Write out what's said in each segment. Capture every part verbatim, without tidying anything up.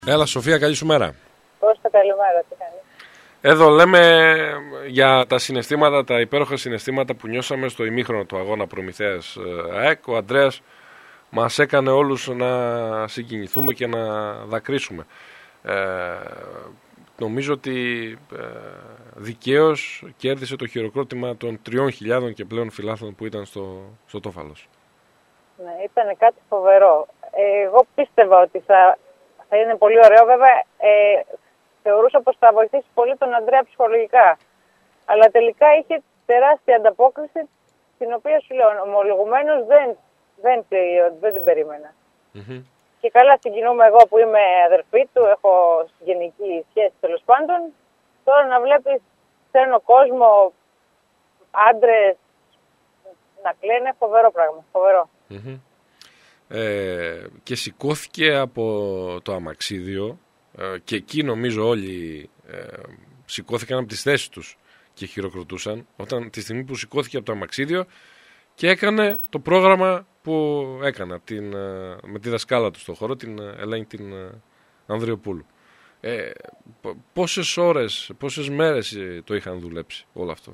Έλα Σοφία, καλή σου μέρα. Κώστα, καλημέρα, τι κάνεις? Εδώ λέμε για τα συναισθήματα, τα υπέροχα συναισθήματα που νιώσαμε στο ημίχρονο του αγώνα Προμηθέας ΑΕΚ. Ο Ανδρέας μας έκανε όλους να συγκινηθούμε και να δακρύσουμε. Ε, νομίζω ότι ε, δικαίως κέρδισε το χειροκρότημα των τριών χιλιάδων και πλέον φιλάθλων που ήταν στο, στο Τόφαλος. Ναι, ήταν κάτι φοβερό. Ε, εγώ πίστευα ότι θα, θα είναι πολύ ωραίο. Βέβαια, ε, θεωρούσα πως θα βοηθήσει πολύ τον Ανδρέα ψυχολογικά. Αλλά τελικά είχε τεράστια ανταπόκριση, την οποία σου λέω ομολογουμένως δεν, δεν, δεν την περίμενα. Mm-hmm. Και καλά συγκινούμε εγώ που είμαι αδερφή του, έχω συγγενική σχέση τέλος πάντων. Τώρα να βλέπεις ξένο κόσμο, άντρες να κλαίνε, φοβερό πράγμα, φοβερό. Mm-hmm. Ε, και σηκώθηκε από το αμαξίδιο ε, και εκεί νομίζω όλοι ε, σηκώθηκαν από τις θέσεις τους και χειροκροτούσαν όταν τη στιγμή που σηκώθηκε από το αμαξίδιο και έκανε το πρόγραμμα που έκανα την, με τη δασκάλα του στον χώρο, την Ελένη την Ανδριοπούλου. Ε, πόσες ώρες, πόσες μέρες το είχαν δουλέψει όλο αυτό?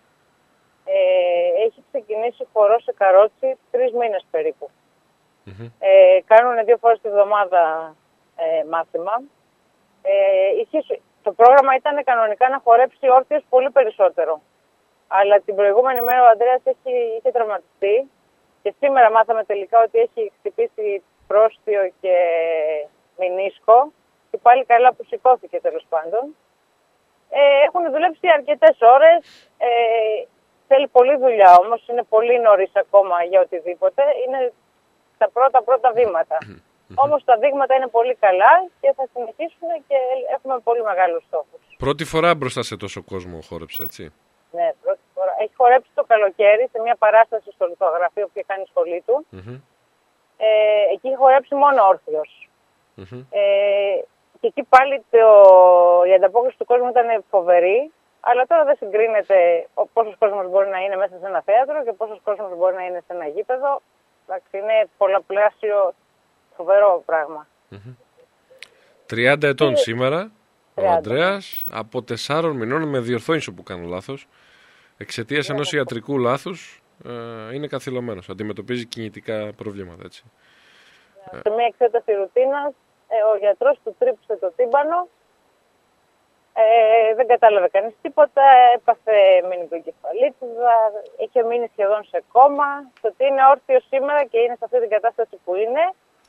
Ε, έχει ξεκινήσει χορό σε Καρότσι τρεις μήνες περίπου. Mm-hmm. Ε, κάνουν δύο φορές τη βδομάδα ε, μάθημα. Ε, είχε, το πρόγραμμα ήταν κανονικά να χορέψει όρθιος πολύ περισσότερο. Αλλά την προηγούμενη μέρα ο Ανδρέας είχε τραυματιστεί και σήμερα μάθαμε τελικά ότι έχει χτυπήσει πρόστιο και μηνίσκο και πάλι καλά που σηκώθηκε τέλος πάντων. Ε, έχουν δουλέψει αρκετές ώρες, ε, θέλει πολλή δουλειά όμως, είναι πολύ νωρίς ακόμα για οτιδήποτε, είναι τα πρώτα πρώτα βήματα. Όμως τα δείγματα είναι πολύ καλά και θα συνεχίσουν και έχουμε πολύ μεγάλους στόχους. Πρώτη φορά μπροστά σε τόσο κόσμο χόρεψε, έτσι? Ναι, πρώτη φορά. Έχει χορέψει το καλοκαίρι σε μια παράσταση στο λιθογραφείο που είχε κάνει η σχολή του. Mm-hmm. Ε, εκεί είχε χορέψει μόνο όρθιος. Mm-hmm. Ε, και εκεί πάλι το, η ανταπόκριση του κόσμου ήταν φοβερή. Αλλά τώρα δεν συγκρίνεται πόσος κόσμος μπορεί να είναι μέσα σε ένα θέατρο και πόσος κόσμος μπορεί να είναι σε ένα γήπεδο. Εντάξει, είναι πολλαπλάσιο φοβερό πράγμα. Mm-hmm. τριάντα ετών και... σήμερα. τριάντα. Ο Ανδρέας από τεσσάρων μηνών, με διορθώνεις όπου κάνω λάθος, εξαιτίας ενός ιατρικού λάθους ε, είναι καθυλωμένος. Αντιμετωπίζει κινητικά προβλήματα, έτσι. Ναι, σε μια εξέταση ρουτίνας ε, ο γιατρός του τρύπησε το τύμπανο, ε, δεν κατάλαβε κανείς τίποτα, έπαθε μηνυκοκεφαλίτιδα, είχε μείνει σχεδόν σε κόμμα. Το ότι είναι όρθιος σήμερα και είναι σε αυτή την κατάσταση που είναι,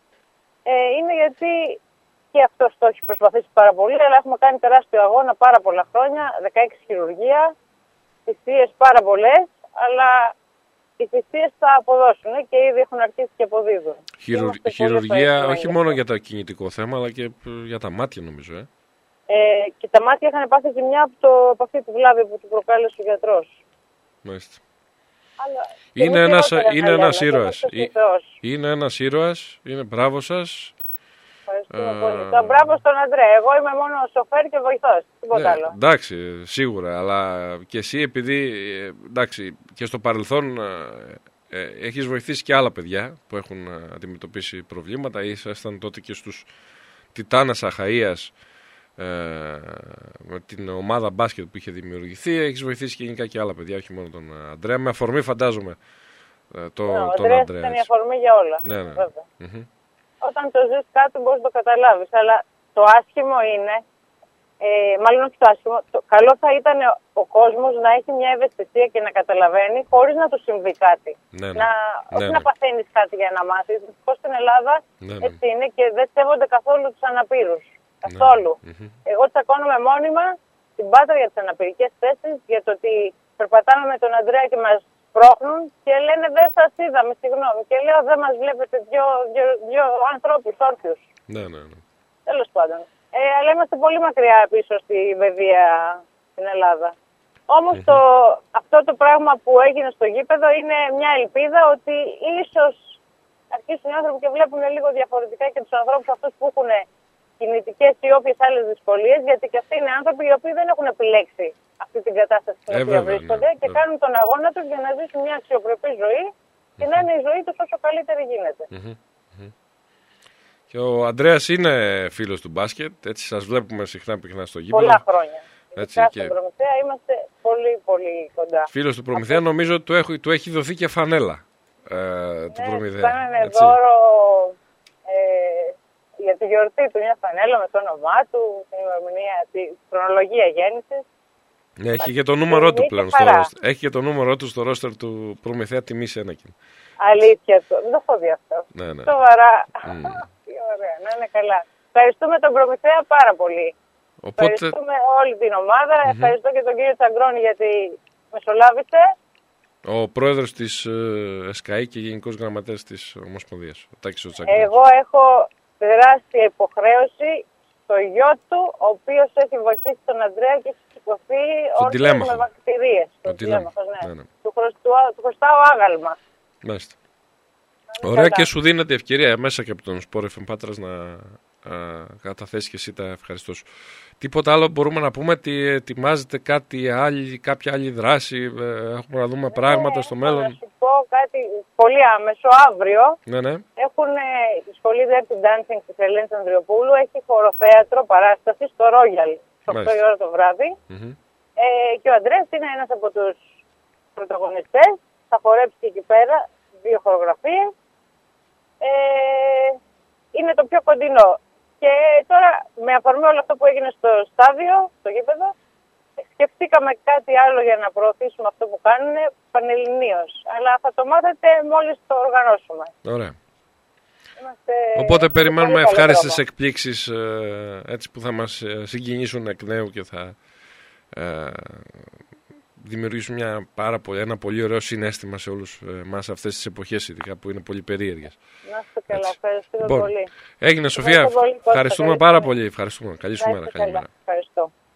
ε, είναι γιατί και αυτός το έχει προσπαθήσει πάρα πολύ, αλλά έχουμε κάνει τεράστιο αγώνα πάρα πολλά χρόνια, δεκαέξι χειρουργία, θυσίες πάρα πολλές, αλλά οι θυσίες θα αποδώσουν και ήδη έχουν αρχίσει και αποδίδουν. Χειρου... Χειρουργία όχι μόνο για το κινητικό θέμα, αλλά και για τα μάτια νομίζω. Ε. Ε, και τα μάτια είχαν πάθει ζημιά από, το, από αυτή τη βλάβη που του προκάλεσε ο γιατρός. Μάλιστα. Είναι ένας, είναι ένας ήρωας. Είναι ένας ήρωας, είναι μπράβο σας. Ευχαριστούμε uh, πολύ. Το μπράβο στον Ανδρέα. Εγώ είμαι μόνο σοφέρ και βοηθός. Τίποτα ναι, άλλο. Εντάξει, σίγουρα. Αλλά και εσύ, επειδή εντάξει, και στο παρελθόν ε, ε, έχεις βοηθήσει και άλλα παιδιά που έχουν αντιμετωπίσει προβλήματα. Ήσασταν τότε και στους Τιτάνας Αχαΐας ε, με την ομάδα μπάσκετ που είχε δημιουργηθεί. Έχεις βοηθήσει και γενικά και άλλα παιδιά, όχι μόνο τον Ανδρέα. Με αφορμή, φαντάζομαι, ε, το, ναι, τον Ανδρέα. Ήταν η αφορμή για όλα. Ναι, ναι. Mm-hmm. Όταν το ζεις κάτι μπορείς να το καταλάβεις, αλλά το άσχημο είναι, ε, μάλλον όχι το άσχημο, το καλό θα ήταν ο κόσμος να έχει μια ευαισθησία και να καταλαβαίνει χωρίς να του συμβεί κάτι. Ναι, ναι. Να, ναι, όχι ναι. να παθαίνεις κάτι για να μάθεις. Δυστυχώς στην Ελλάδα ναι, ναι. έτσι είναι και δεν σέβονται καθόλου τους αναπήρους. Καθόλου. Ναι. Mm-hmm. Εγώ τσακώνομαι μόνιμα στην Πάτρα για τις αναπηρικές θέσεις, για το ότι περπατάμε με τον Ανδρέα και μας πρόχνουν και λένε δεν σας είδαμε, συγγνώμη. Και λέω δεν μας βλέπετε δυο, δυο, δυο ανθρώπους όρθιους. Ναι, ναι, ναι. Τέλος πάντων. Ε, αλλά είμαστε πολύ μακριά πίσω στη παιδεία στην Ελλάδα. Όμως mm-hmm. το, αυτό το πράγμα που έγινε στο γήπεδο είναι μια ελπίδα ότι ίσως αρχίσουν οι άνθρωποι και βλέπουν λίγο διαφορετικά και τους ανθρώπους αυτούς που έχουν κινητικές ή όποιες άλλες δυσκολίες, γιατί και αυτοί είναι άνθρωποι οι οποίοι δεν έχουν επιλέξει αυτή την κατάσταση στην ε, οποία βρίσκονται ναι, και βέβαια. Κάνουν τον αγώνα τους για να ζήσουν μια αξιοπρεπή ζωή και mm-hmm. να είναι η ζωή τους όσο καλύτερη γίνεται. Mm-hmm. Mm-hmm. Και ο Ανδρέας είναι φίλος του μπάσκετ, έτσι σας βλέπουμε συχνά πυκνά στο γήπεδο. Πολλά χρόνια. Έτσι, και... και... Στον Προμηθέα είμαστε πολύ πολύ κοντά. Φίλος του Προμηθέα, νομίζω ότι του έχει, του έχει δοθεί και φανέλα ε, ναι, του Προμηθέα. Κάνανε δώρο ε, για τη γιορτή του μια φανέλα με το όνομά του, την ημερομηνία, τη χρονολογία γέννησης. Ναι, έχει και το νούμερό του πλέον στο ρόστερ. Έχει και το νούμερό του στο ρόστερ του Προμηθέα, τιμή σε ένα κοινό. Αλήθεια του. Δεν το έχω δει αυτό. Ναι, ναι. Σοβαρά. Mm. Τι ωραία, να είναι καλά. Ευχαριστούμε τον Προμηθέα πάρα πολύ. Οπότε... Ευχαριστούμε όλη την ομάδα. Mm-hmm. Ευχαριστώ και τον κύριο Τσαγκρόνη γιατί μεσολάβησε. Ο πρόεδρος της ε, ΕΣΚΑΗ και γενικός γραμματέας της Ομοσπονδίας, ο Τάκης ο Τσαγκρόνης. Εγώ έχω τεράστια υποχρέωση στο γιο του, ο οποίος έχει βοηθήσει τον Ανδρέα και έχει σηκωθεί όρθιος με βακτηρίες. Το τηλέμαχος, ναι. ναι, ναι. Του, χρωστού, του χρωστάω άγαλμα. Μάλιστα. Ωραία καλά. Και σου δίνεται ευκαιρία μέσα και από τον Σπορ εφ εμ Πάτρας να α, καταθέσει και εσύ τα ευχαριστώ σου. Τίποτα άλλο μπορούμε να πούμε, ότι ετοιμάζεται κάτι άλλη, κάποια άλλη δράση, έχουμε να δούμε ναι, πράγματα στο μέλλον. Να σου πω κάτι πολύ άμεσο, αύριο ναι, ναι. έχουν η σχολή Dirty Dancing της Ελένης Ανδριοπούλου, έχει χοροθέατρο παράσταση στο Royal, στις οκτώ η ώρα το βράδυ. Mm-hmm. Ε, και ο Ανδρέας είναι ένας από τους πρωταγωνιστές, θα χορέψει εκεί πέρα δύο χορογραφίες. Ε, είναι το πιο κοντινό. Και τώρα, με αφορμή όλο αυτό που έγινε στο στάδιο, στο γήπεδο, σκεφτήκαμε κάτι άλλο για να προωθήσουμε αυτό που κάνουν πανελληνίως. Αλλά θα το μάθετε μόλις το οργανώσουμε. Ωραία. Είμαστε Οπότε περιμένουμε ευχάριστες εκπλήξεις έτσι, που θα μας συγκινήσουν εκ νέου και θα ε, δημιουργήσουν μια πάρα πολύ, ένα πολύ ωραίο συναίσθημα σε όλους εμάς αυτές τις εποχές, ειδικά που είναι πολύ περίεργες. Να είστε καλά, ευχαριστούμε λοιπόν, πολύ. Έγινε Σοφία, πολύ, ευχαριστούμε πάρα πολύ. Ευχαριστούμε. Καλή σου μέρα. Ευχαριστώ.